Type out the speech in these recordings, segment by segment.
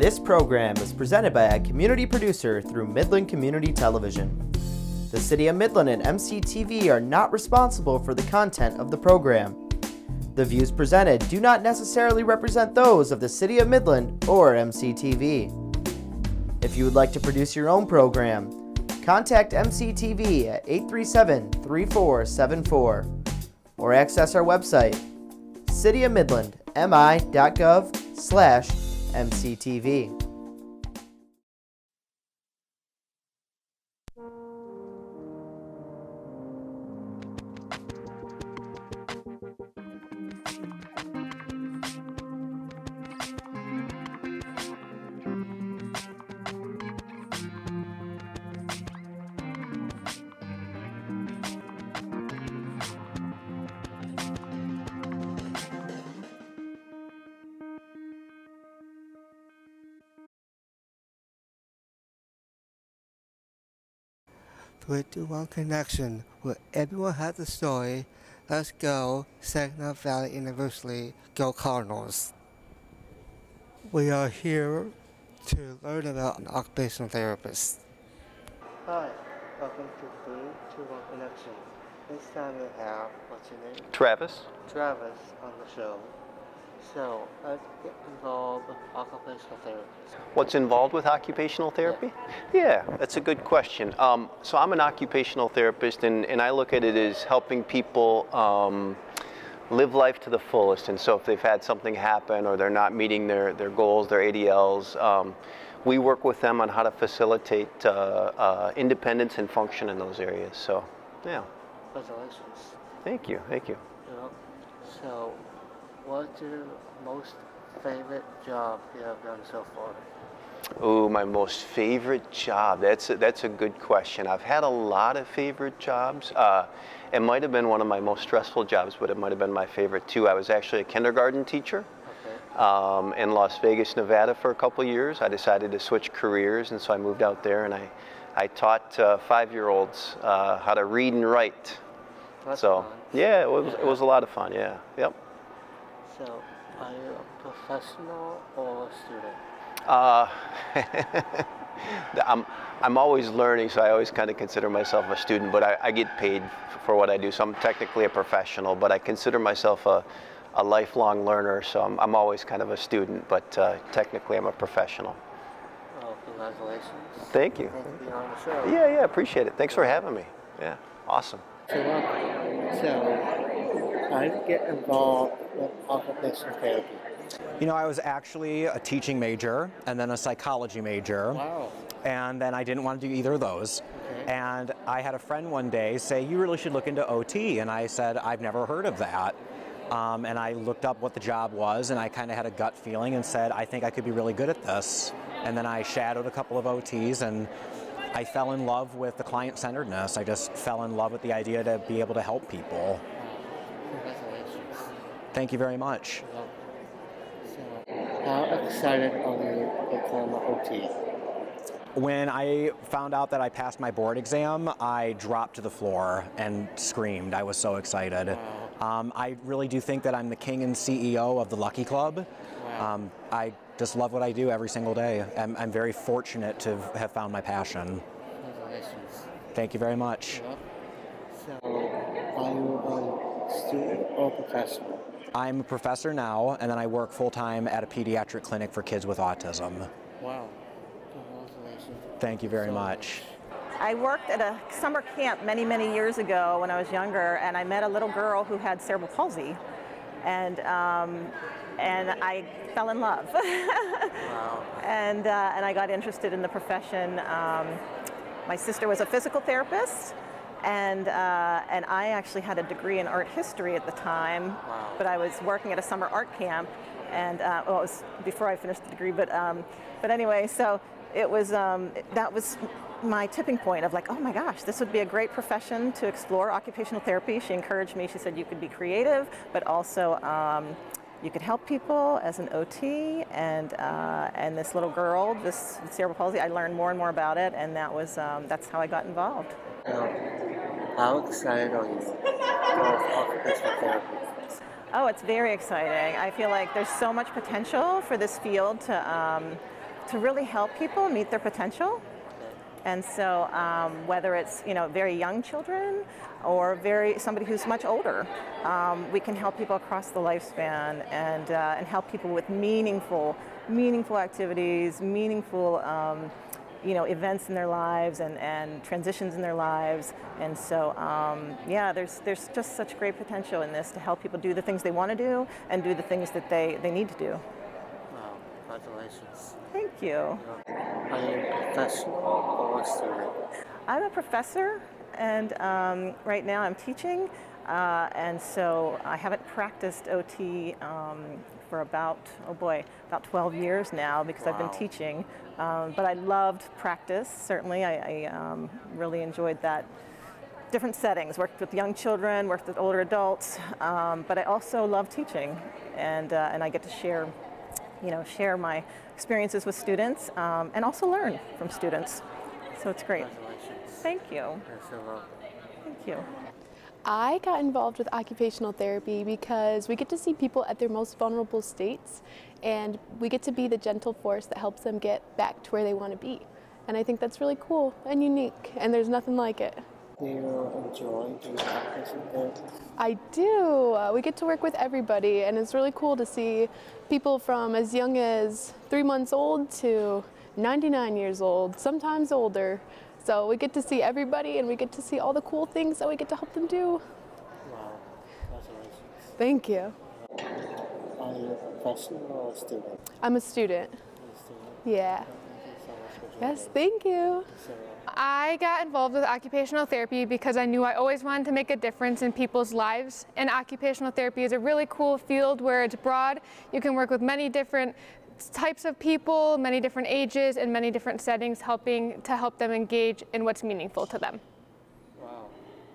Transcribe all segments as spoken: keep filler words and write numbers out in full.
This program is presented by a community producer through Midland Community Television. The City of Midland and M C T V are not responsible for the content of the program. The views presented do not necessarily represent those of the City of Midland or M C T V. If you would like to produce your own program, contact M C T V at eight three seven, three four seven four or access our website, city of midland m i dot gov slash M C T V. Three to one connection where everyone has a story. Let's go, Saginaw Valley University, go Cardinals. We are here to learn about an occupational therapist. Hi, welcome to Three to one Connection. This time we have, what's your name? Travis. Travis on the show. So, let's get involved with occupational therapy. What's involved with occupational therapy? Yeah, yeah, that's a good question. Um, so I'm an occupational therapist, and, and I look at it as helping people um, live life to the fullest. And so if they've had something happen or they're not meeting their, their goals, their A D Ls, um, we work with them on how to facilitate uh, uh, independence and function in those areas. So, yeah. Congratulations. Thank you, thank you. You know, so, what's your most favorite job you have done so far? Oh, my most favorite job. That's a, that's a good question. I've had a lot of favorite jobs. Uh, it might have been one of my most stressful jobs, but it might have been my favorite too. I was actually a kindergarten teacher okay. um, in Las Vegas, Nevada for a couple years. I decided to switch careers, and so I moved out there and I, I taught uh, five-year-olds uh, how to read and write. That's so fun. yeah, it was, it was a lot of fun. Yeah, yep. So, are you a professional or a student? Uh, I'm, I'm always learning, so I always kind of consider myself a student, but I, I get paid for what I do, so I'm technically a professional, but I consider myself a, a lifelong learner, so I'm, I'm always kind of a student, but uh, technically I'm a professional. Well, congratulations. Thank you. Thanks for being on the show. Yeah, yeah, appreciate it. Thanks for having me. Yeah, awesome. So, so how do you get involved with occupational therapy? You know, I was actually a teaching major and then a psychology major. Wow. And then I didn't want to do either of those. Okay. And I had a friend one day say, you really should look into O T. And I said, I've never heard of that. Um, and I looked up what the job was, and I kind of had a gut feeling and said, I think I could be really good at this. And then I shadowed a couple of O Ts, and I fell in love with the client-centeredness. I just fell in love with the idea to be able to help people. Congratulations. Thank you very much. Well, so, how excited are you to become an O T? When I found out that I passed my board exam, I dropped to the floor and screamed. I was so excited. Wow. Um, I really do think that I'm the king and C E O of the Lucky Club. Wow. Um, I just love what I do every single day. I'm, I'm very fortunate to have found my passion. Congratulations. Thank you very much. Yeah. So, are you a student or professional? I'm a professor now, and then I work full-time at a pediatric clinic for kids with autism. Wow. Congratulations. Thank you very much. I worked at a summer camp many, many years ago when I was younger, and I met a little girl who had cerebral palsy, and um, and I fell in love. Wow. And uh, and I got interested in the profession. Um, my sister was a physical therapist, and uh, and I actually had a degree in art history at the time. Wow. But I was working at a summer art camp, and uh, well, it was before I finished the degree. But um, but anyway, so it was um, that was my tipping point of like, oh my gosh, this would be a great profession to explore, occupational therapy. She encouraged me. She said you could be creative, but also um, you could help people as an O T. And uh, and this little girl, this cerebral palsy, I learned more and more about it, and that was um, that's how I got involved. Um, how excited are you for occupational therapy? Oh, it's very exciting. I feel like there's so much potential for this field to um, to really help people meet their potential. And so um, whether it's, you know, very young children or very somebody who's much older, um, we can help people across the lifespan and, uh, and help people with meaningful, meaningful activities, meaningful um, you know, events in their lives and, and transitions in their lives. And so, um, yeah, there's, there's just such great potential in this to help people do the things they want to do and do the things that they, they need to do. Wow, congratulations. Thank you. Are you a professional or a student? I'm a professor, and um, right now I'm teaching, uh, and so I haven't practiced O T um, for about, oh boy, about twelve years now because Wow. I've been teaching. Um, but I loved practice, certainly. I, I um, really enjoyed that. Different settings, worked with young children, worked with older adults, um, but I also love teaching, and, uh, and I get to share, you know, share my experiences with students um, and also learn from students. So it's great. Congratulations. Thank you. You're so welcome. Thank you. I got involved with occupational therapy because we get to see people at their most vulnerable states, and we get to be the gentle force that helps them get back to where they want to be. And I think that's really cool and unique, and there's nothing like it. Do you enjoy doing occupational therapy? I do. Uh, we get to work with everybody, and it's really cool to see people from as young as three months old to ninety-nine years old, sometimes older. So we get to see everybody, and we get to see all the cool things that we get to help them do. Wow, congratulations. Thank you. Are you a professional or a student? I'm a student. You're a student? Yeah. Thank you so much for joining. Yes, thank you. So, I got involved with occupational therapy because I knew I always wanted to make a difference in people's lives. And occupational therapy is a really cool field where it's broad. You can work with many different types of people, many different ages, and many different settings, helping to help them engage in what's meaningful to them. wow.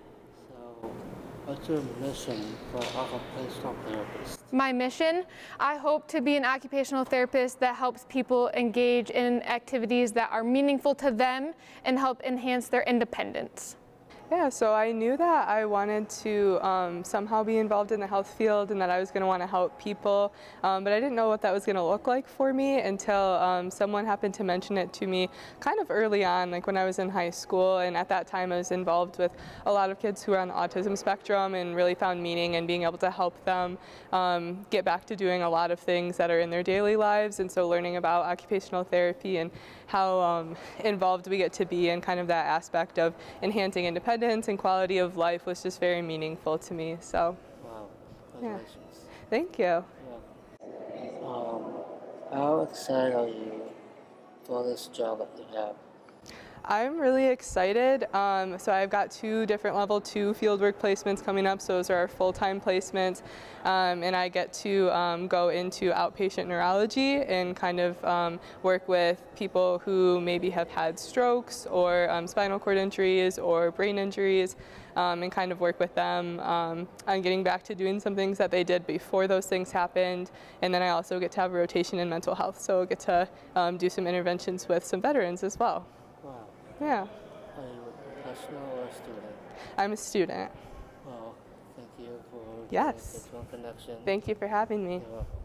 So, what's your mission for occupational therapist? My mission, I hope to be an occupational therapist that helps people engage in activities that are meaningful to them and help enhance their independence. Yeah, so I knew that I wanted to um, somehow be involved in the health field and that I was going to want to help people, um, but I didn't know what that was going to look like for me until um, someone happened to mention it to me kind of early on, like when I was in high school, and at that time I was involved with a lot of kids who were on the autism spectrum and really found meaning in being able to help them um, get back to doing a lot of things that are in their daily lives, and so learning about occupational therapy and how um, involved we get to be in kind of that aspect of enhancing independence and quality of life was just very meaningful to me. So, Wow, yeah. congratulations. Thank you. Yeah. Um, how excited are you for this job that you have? I'm really excited. Um, so I've got two different level two fieldwork placements coming up. So those are our full-time placements. Um, and I get to um, go into outpatient neurology and kind of um, work with people who maybe have had strokes or um, spinal cord injuries or brain injuries, um, and kind of work with them um, on getting back to doing some things that they did before those things happened. And then I also get to have a rotation in mental health. So I get to um, do some interventions with some veterans as well. Wow. Yeah, Are you a professional or a student? I'm a student. Well, thank you for Yes. the virtual connection. Thank you for having me. You're welcome.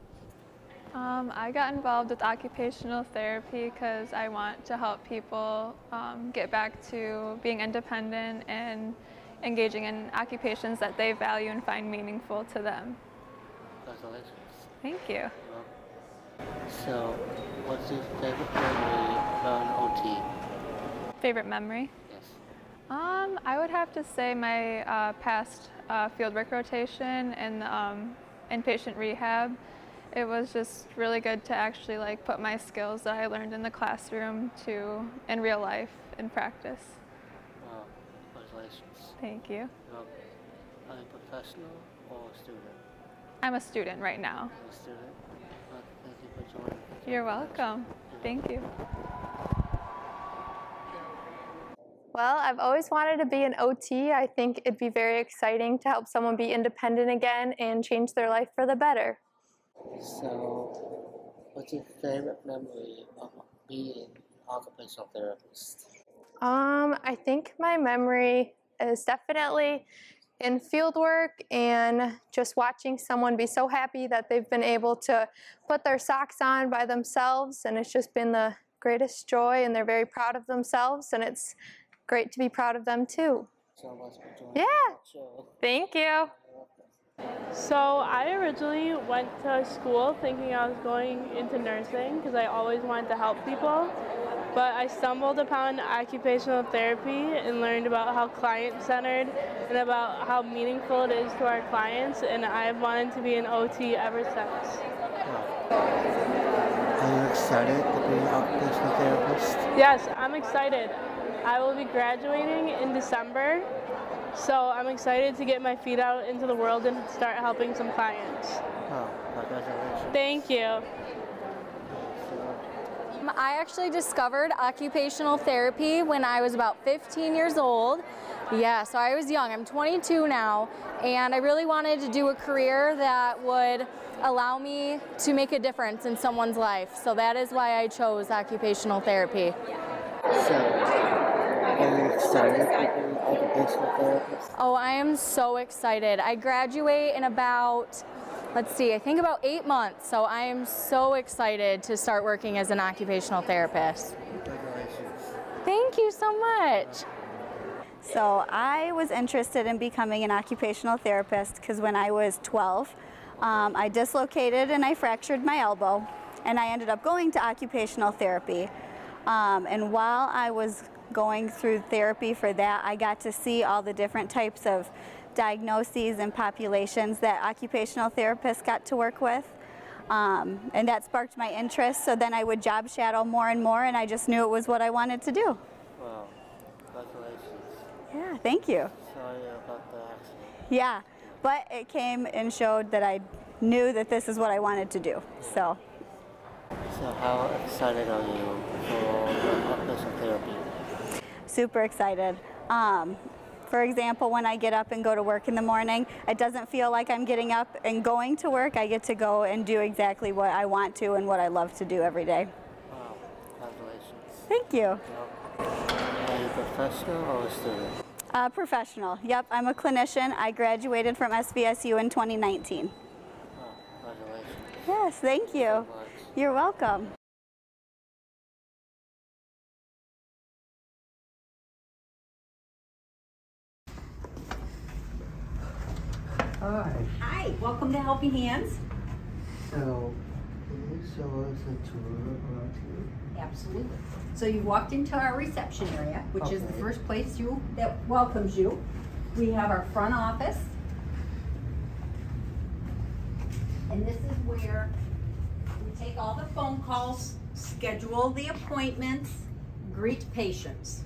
Um, I got involved with occupational therapy because I want to help people um, get back to being independent and engaging in occupations that they value and find meaningful to them. Congratulations. Thank you. You're welcome. So, what's your favorite memory about an O T? Favorite memory? Yes. Um, I would have to say my uh, past uh, fieldwork rotation in um, inpatient rehab. It was just really good to actually like put my skills that I learned in the classroom to in real life in practice. Wow. Congratulations. Thank you. You're welcome. Are you a professional or a student? I'm a student right now. You're a student. Well, thank you for joining. You're welcome. Thank you. Well, I've always wanted to be an O T. I think it'd be very exciting to help someone be independent again and change their life for the better. So, what's your favorite memory of being an occupational therapist? Um, I think my memory is definitely in field work and just watching someone be so happy that they've been able to put their socks on by themselves, and it's just been the greatest joy, and they're very proud of themselves, and it's great to be proud of them too. Yeah, thank you. So I originally went to school thinking I was going into nursing because I always wanted to help people, but I stumbled upon occupational therapy and learned about how client-centered and about how meaningful it is to our clients, and I've wanted to be an O T ever since. Are you excited to be an occupational therapist? Yes, I'm excited. I will be graduating in December, so I'm excited to get my feet out into the world and start helping some clients. Oh, congratulations. Thank you. I actually discovered occupational therapy when I was about fifteen years old. Yeah, so I was young. I'm twenty-two now, and I really wanted to do a career that would allow me to make a difference in someone's life. So that is why I chose occupational therapy. So, are you excited to be an occupational therapist? Oh, I am so excited. I graduate in about, let's see, I think about eight months. So I am so excited to start working as an occupational therapist. Congratulations. Thank you so much. So I was interested in becoming an occupational therapist because when I was twelve, um, I dislocated and I fractured my elbow, and I ended up going to occupational therapy. Um, and while I was going through therapy for that, I got to see all the different types of diagnoses and populations that occupational therapists got to work with. Um, and that sparked my interest, so then I would job shadow more and more, and I just knew it was what I wanted to do. Wow, congratulations. Yeah, thank you. Sorry about the accident. Yeah, but it came and showed that I knew that this is what I wanted to do, so. So how excited are you for occupational therapy? Super excited. Um, For example, when I get up and go to work in the morning, it doesn't feel like I'm getting up and going to work. I get to go and do exactly what I want to and what I love to do every day. Wow, congratulations. Thank you. Are you a professional or a student? Uh, professional. Yep, I'm a clinician. I graduated from S V S U in twenty nineteen. Oh, congratulations. Yes, thank you. Thank you so much. You're welcome. Hi. Hi, welcome to Helping Hands. So, can you show us a tour around here? Absolutely. So you walked into our reception area, which Okay. is the first place you that welcomes you. We have our front office. And this is where we take all the phone calls, schedule the appointments, greet patients.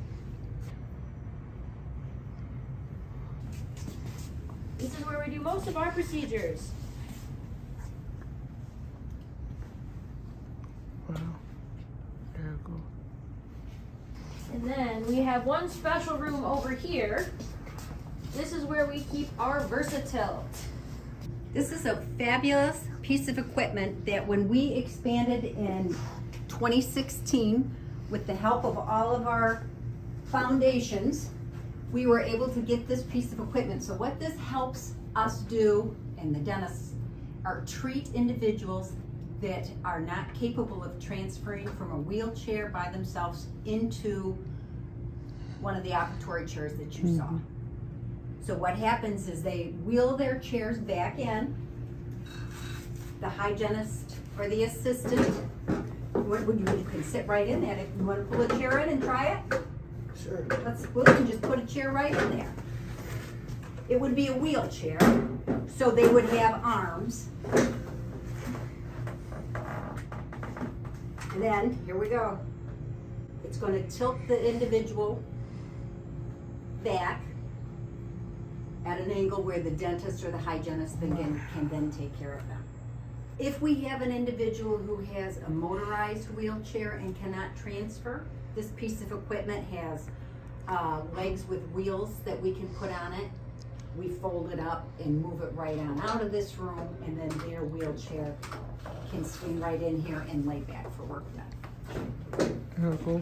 This is where we do most of our procedures. Wow. There you go. And then we have one special room over here. This is where we keep our Versatil. This is a fabulous piece of equipment that when we expanded in twenty sixteen with the help of all of our foundations, we were able to get this piece of equipment. So what this helps us do, and the dentists, are treat individuals that are not capable of transferring from a wheelchair by themselves into one of the operatory chairs that you saw. So what happens is they wheel their chairs back in. The hygienist or the assistant, you can sit right in that. If you want to pull a chair in and try it, Sure. let's, we can just put a chair right in there. It would be a wheelchair, so they would have arms. And then, here we go. It's going to tilt the individual back at an angle where the dentist or the hygienist then can, can then take care of them. If we have an individual who has a motorized wheelchair and cannot transfer, this piece of equipment has uh, legs with wheels that we can put on it. We fold it up and move it right on out of this room, and then their wheelchair can swing right in here and lay back for work done. Very cool.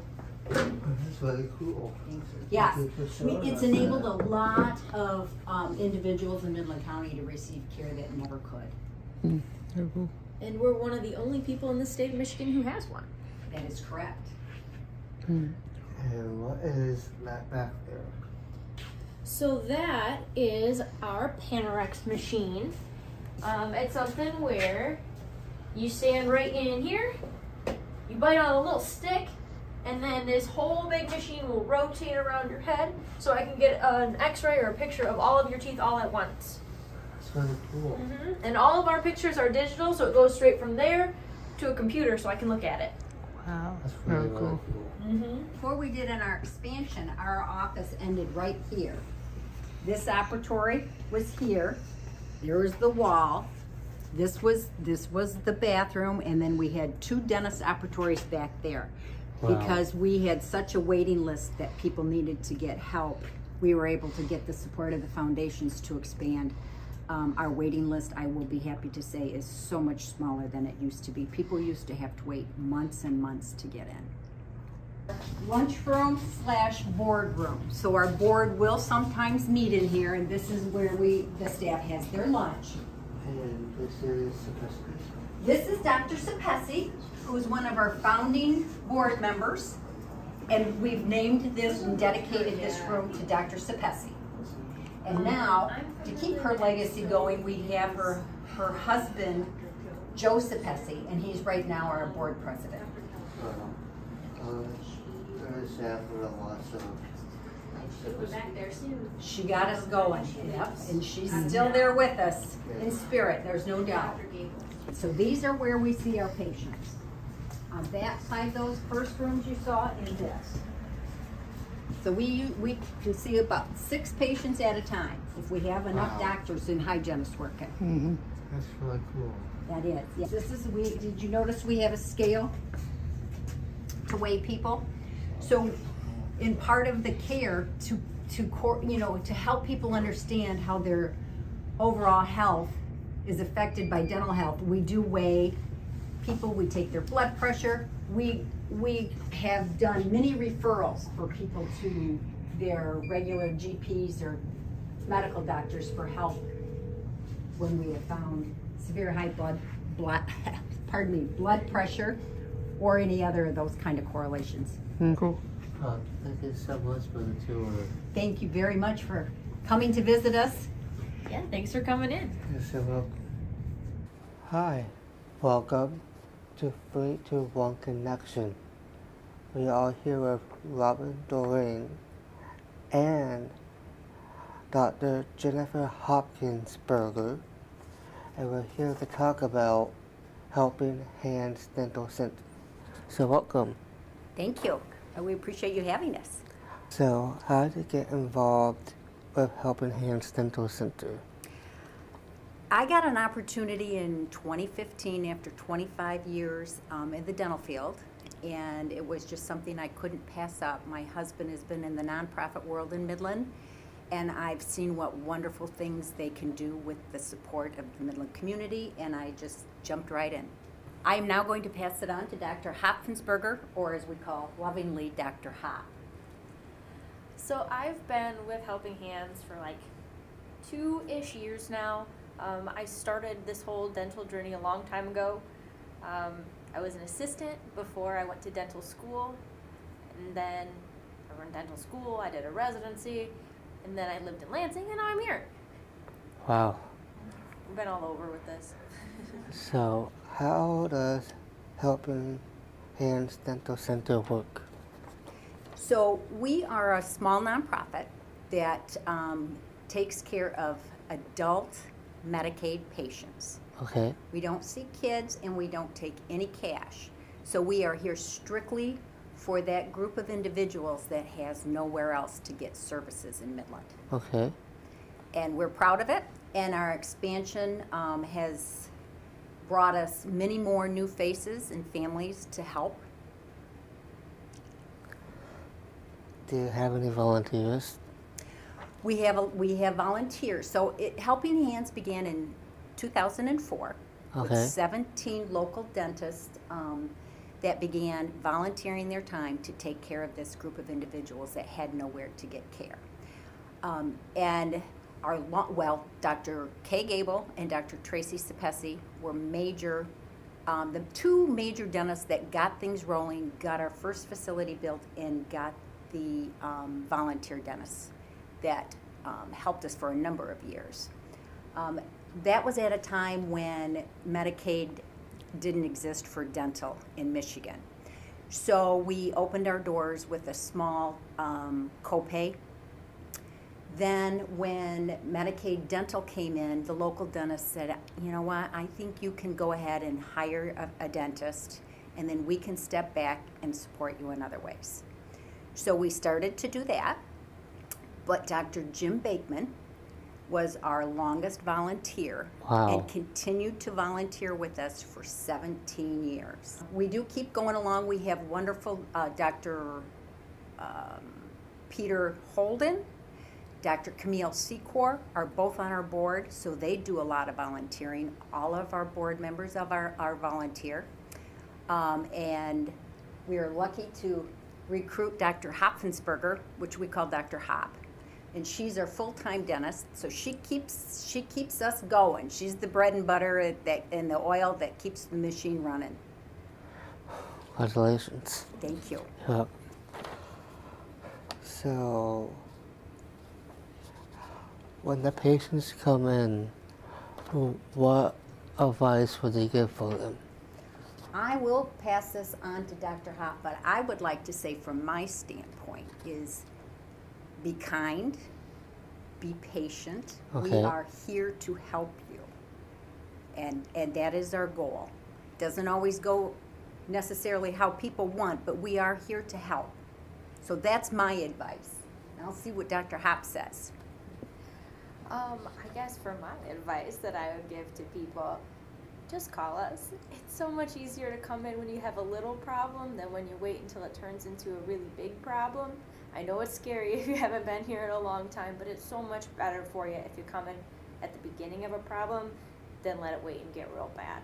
That's very cool. Yes, Thank you for we, showing it's us enabled that. a lot of um, individuals in Midland County to receive care that never could. Mm, very cool. And we're one of the only people in the state of Michigan who has one. That is correct. Mm. And what is that back there? So that is our Panorex machine. Um, it's something where you stand right in here, you bite on a little stick, and then this whole big machine will rotate around your head so I can get an x-ray or a picture of all of your teeth all at once. That's very cool. Mm-hmm. And all of our pictures are digital, so it goes straight from there to a computer so I can look at it. Wow. That's very, very cool. Mm-hmm. Before we did in our expansion, our office ended right here. This operatory was here. There was the wall. This was this was the bathroom, and then we had two dentist operatories back there. Wow. Because we had such a waiting list that people needed to get help. We were able to get the support of the foundations to expand. Um, our waiting list, I will be happy to say, is so much smaller than it used to be. People used to have to wait months and months to get in. Lunchroom slash boardroom. So our board will sometimes meet in here, and this is where we the staff has their lunch. And this is This is Doctor Sapesi, who is one of our founding board members, and we've named this and dedicated this room to Doctor Sapesi. And now, to keep her legacy going, we have her her husband, Joe Sapesi, and he's right now our board president. Back there soon. She got us going, yep, and she's still there with us in spirit, there's no doubt. So these are where we see our patients. On that side, those first rooms you saw, and this. So we we can see about six patients at a time if we have enough Wow. doctors and hygienists working. Mm-hmm. That's really cool. That is. Yes. This is we. Did you notice we have a scale to weigh people? So, in part of the care to to cor- you know to help people understand how their overall health is affected by dental health, we do weigh people. We take their blood pressure. We we have done many referrals for people to their regular G Ps or medical doctors for help when we have found severe high blood blood pardon me blood pressure or any other of those kind of correlations. Mm, cool. Uh, thank you so much for the tour. Thank you very much for coming to visit us. Yeah, thanks for coming in. Yes, you're welcome. Hi, welcome to three two one Connection. We are here with Robin Doreen and Doctor Jennifer Hopkinsberger, and we're here to talk about Helping Hands Dental Center. So welcome. Thank you. We appreciate you having us. So how did you get involved with Helping Hands Dental Center? I got an opportunity in twenty fifteen after twenty-five years um, in the dental field, and it was just something I couldn't pass up. My husband has been in the nonprofit world in Midland, and I've seen what wonderful things they can do with the support of the Midland community, and I just jumped right in. I am now going to pass it on to Doctor Hopkinsberger, or as we call lovingly, Doctor Hop. So I've been with Helping Hands for like two-ish years now. Um, I started this whole dental journey a long time ago. Um, I was an assistant before I went to dental school, and then I went to dental school, I did a residency, and then I lived in Lansing, and now I'm here. Wow. I've been all over with this. So how does Helping Hands Dental Center work? So we are a small nonprofit that um, takes care of adult Medicaid patients. Okay. We don't see kids and we don't take any cash. So we are here strictly for that group of individuals that has nowhere else to get services in Midland. Okay. And we're proud of it, and our expansion um, has brought us many more new faces and families to help. Do you have any volunteers? We have a, we have volunteers. So it, Helping Hands began in two thousand four Okay. with seventeen local dentists um, that began volunteering their time to take care of this group of individuals that had nowhere to get care. Um, and our, lo- well, Doctor Kay Gable and Doctor Tracy Cepesi were major, um, the two major dentists that got things rolling, got our first facility built, and got the um, volunteer dentists that um, helped us for a number of years. Um, that was at a time when Medicaid didn't exist for dental in Michigan. So we opened our doors with a small um, copay. Then when Medicaid dental came in, the local dentist said, you know what, I think you can go ahead and hire a, a dentist, and then we can step back and support you in other ways. So we started to do that, but Doctor Jim Bakeman was our longest volunteer. Wow. And continued to volunteer with us for seventeen years. We do keep going along. We have wonderful uh, Doctor Um, Peter Holden, Doctor Camille Secor are both on our board, so they do a lot of volunteering. All of our board members of our, our volunteer. Um, and we are lucky to recruit Doctor Hopfensberger, which we call Doctor Hop. And she's our full-time dentist, so she keeps she keeps us going. She's the bread and butter that, and the oil that keeps the machine running. Congratulations. Thank you. Yep. So, when the patients come in, what advice would you give for them? I will pass this on to Doctor Hop, but I would like to say from my standpoint is be kind, be patient. Okay. We are here to help you. And, and that is our goal. Doesn't always go necessarily how people want, but we are here to help. So that's my advice. And I'll see what Doctor Hop says. Um, I guess for my advice that I would give to people, just call us. It's so much easier to come in when you have a little problem than when you wait until it turns into a really big problem. I know it's scary if you haven't been here in a long time, but it's so much better for you if you come in at the beginning of a problem than let it wait and get real bad.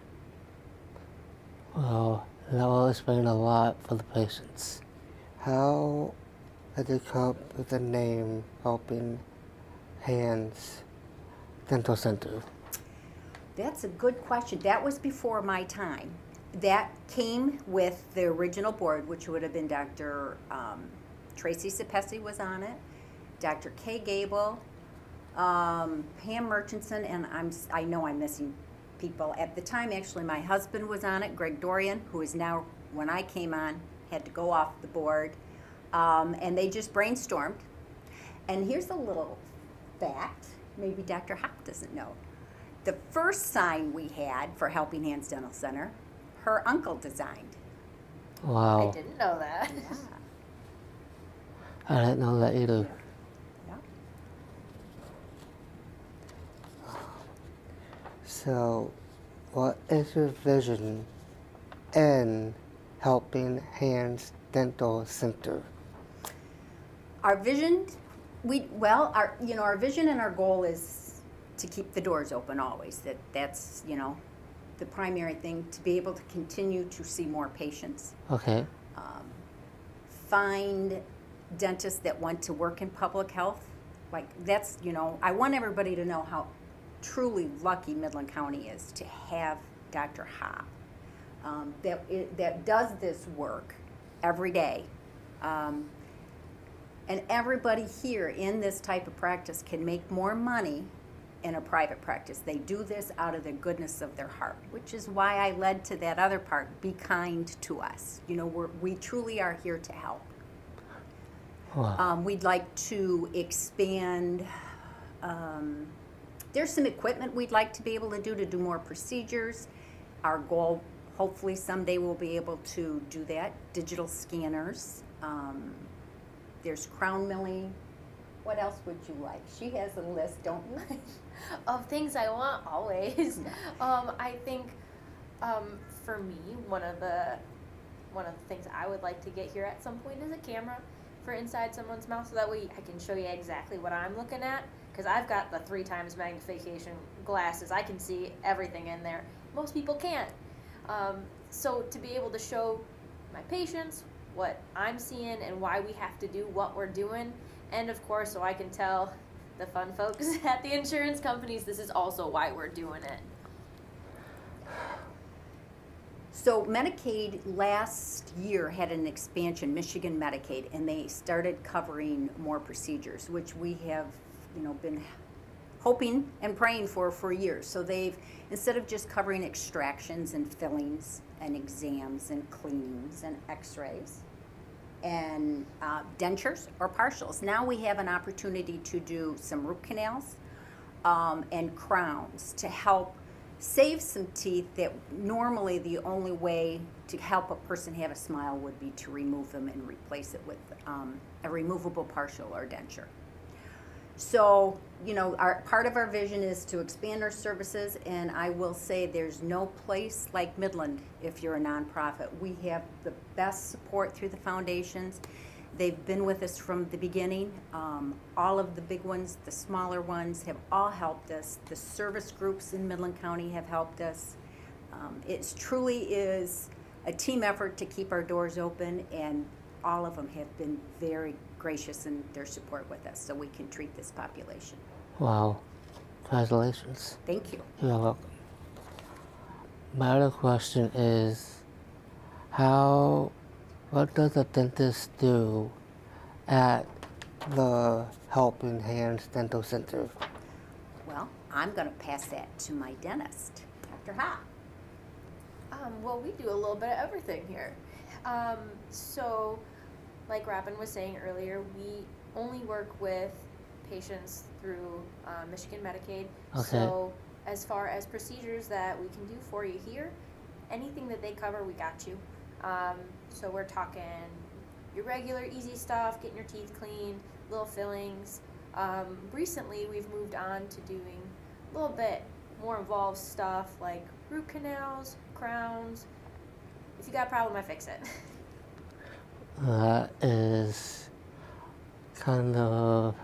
Well, that will explain a lot for the patients. How did you come up with the name Helping Hands Dental Center? That's a good question. That was before my time. That came with the original board, which would have been Doctor Um, Tracy Cepesi was on it, Doctor Kay Gable, um, Pam Murchison, and I'm, I know I'm missing people. At the time, actually, my husband was on it, Greg Dorian, who is now, when I came on, had to go off the board. Um, and they just brainstormed. And here's a little fact, maybe Doctor Hop doesn't know. The first sign we had for Helping Hands Dental Center, her uncle designed. Wow. I didn't know that. Yeah. I didn't know that either. Yeah. So, what is your vision in Helping Hands Dental Center? Our vision, we well, our you know our vision and our goal is to keep the doors open always. That that's you know the primary thing, to be able to continue to see more patients. Okay. Um, find dentists that want to work in public health. Like that's you know I want everybody to know how truly lucky Midland County is to have Doctor Hop um, that it, that does this work every day. Um, And everybody here in this type of practice can make more money in a private practice. They do this out of the goodness of their heart, which is why I led to that other part, be kind to us. You know, we're, we truly are here to help. Wow. Um, we'd like to expand, um, there's some equipment we'd like to be able to do to do more procedures. Our goal, hopefully someday we'll be able to do that, digital scanners. Um, There's crown milling. What else would you like? She has a list, don't you? Of things I want always. um, I think um, for me, one of the one of the things I would like to get here at some point is a camera for inside someone's mouth, so that way I can show you exactly what I'm looking at. Because I've got the three times magnification glasses, I can see everything in there. Most people can't. Um, so to be able to show my patients, what I'm seeing, and why we have to do what we're doing. And of course, so I can tell the fun folks at the insurance companies this is also why we're doing it. So Medicaid last year had an expansion, Michigan Medicaid, and they started covering more procedures, which we have, you know, been hoping and praying for for years. So they've, instead of just covering extractions and fillings and exams and cleanings and x-rays and uh, dentures or partials, now we have an opportunity to do some root canals um, and crowns to help save some teeth that normally the only way to help a person have a smile would be to remove them and replace it with um, a removable partial or denture. So, you know, our, part of our vision is to expand our services, and I will say there's no place like Midland if you're a nonprofit. We have the best support through the foundations. They've been with us from the beginning. Um, all of the big ones, the smaller ones have all helped us. The service groups in Midland County have helped us. Um, it truly is a team effort to keep our doors open, and all of them have been very gracious in their support with us so we can treat this population. Wow. Congratulations. Thank you. You're welcome. My other question is, how, what does a dentist do at the Helping Hands Dental Center? Well, I'm going to pass that to my dentist, Doctor Ha. Um, well, we do a little bit of everything here. Um, so, like Robin was saying earlier, we only work with patients through uh, Michigan Medicaid. Okay. So, as far as procedures that we can do for you here, anything that they cover, we got you. Um, so we're talking your regular easy stuff, getting your teeth cleaned, little fillings. Um, recently, we've moved on to doing a little bit more involved stuff like root canals, crowns. If you got a problem, I fix it. That is kind of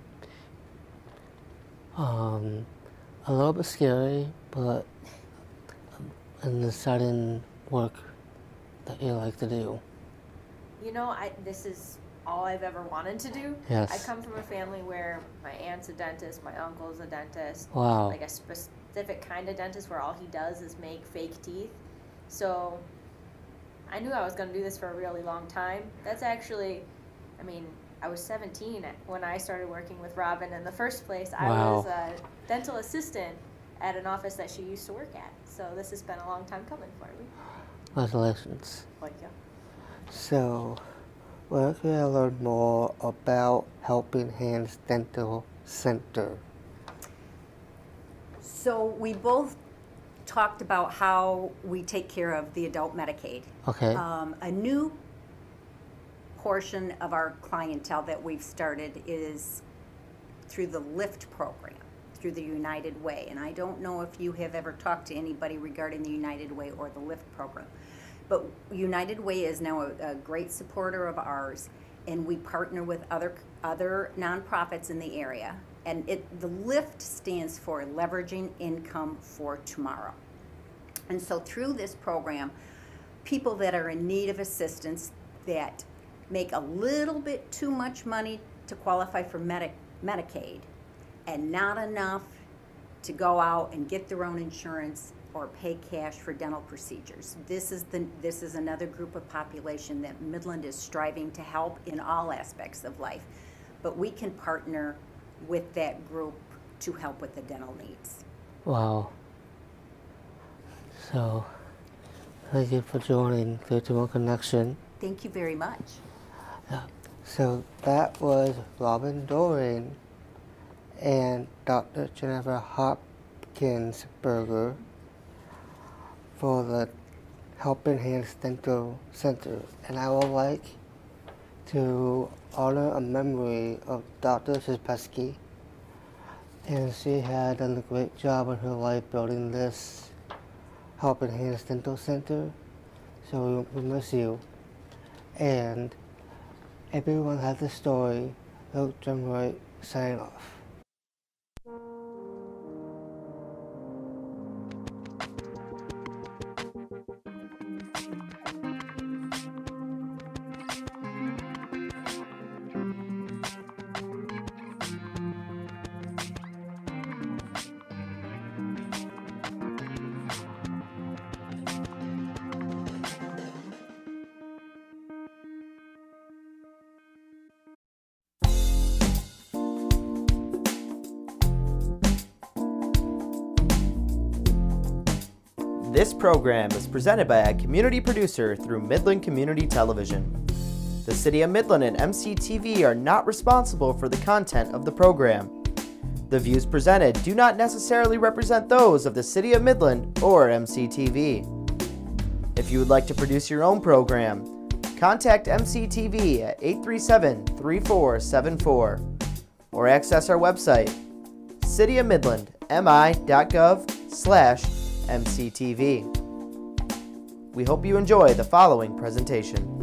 um, a little bit scary, but an exciting work that you like to do. You know, I this is all I've ever wanted to do. Yes. I come from a family where my aunt's a dentist, my uncle's a dentist. Wow. Like a specific kind of dentist where all he does is make fake teeth. So I knew I was going to do this for a really long time. That's actually, I mean, I was seventeen when I started working with Robin in the first place. I Wow. was a dental assistant at an office that she used to work at. So this has been a long time coming for me. Congratulations. Thank you. So, where can I learn more about Helping Hands Dental Center? So we both talked about how we take care of the adult Medicaid. Okay. Um, a new portion of our clientele that we've started is through the LIFT program, through the United Way. And I don't know if you have ever talked to anybody regarding the United Way or the LIFT program. But United Way is now a, a great supporter of ours, and we partner with other other nonprofits in the area. And it, the LIFT stands for Leveraging Income for Tomorrow. And so through this program, people that are in need of assistance that make a little bit too much money to qualify for Medi- Medicaid and not enough to go out and get their own insurance or pay cash for dental procedures. This is the this is another group of population that Midland is striving to help in all aspects of life. But we can partner with that group to help with the dental needs. Wow. So, thank you for joining the Tomorrow Connection. Thank you very much. Yeah. So that was Robin Doring and Doctor Jennifer Hopkinsberger for the Helping Hands Dental Center. And I would like to honor a memory of Doctor Szepesky. And she had done a great job in her life building this Helping Hands Dental Center. So we miss you. And everyone has a story. Luke Drumwright signing off. This program is presented by a community producer through Midland Community Television. The City of Midland and M C T V are not responsible for the content of the program. The views presented do not necessarily represent those of the City of Midland or M C T V. If you would like to produce your own program, contact M C T V at eight three seven, three four seven four or access our website, city of midland m i dot gov slash M C T V. We hope you enjoy the following presentation.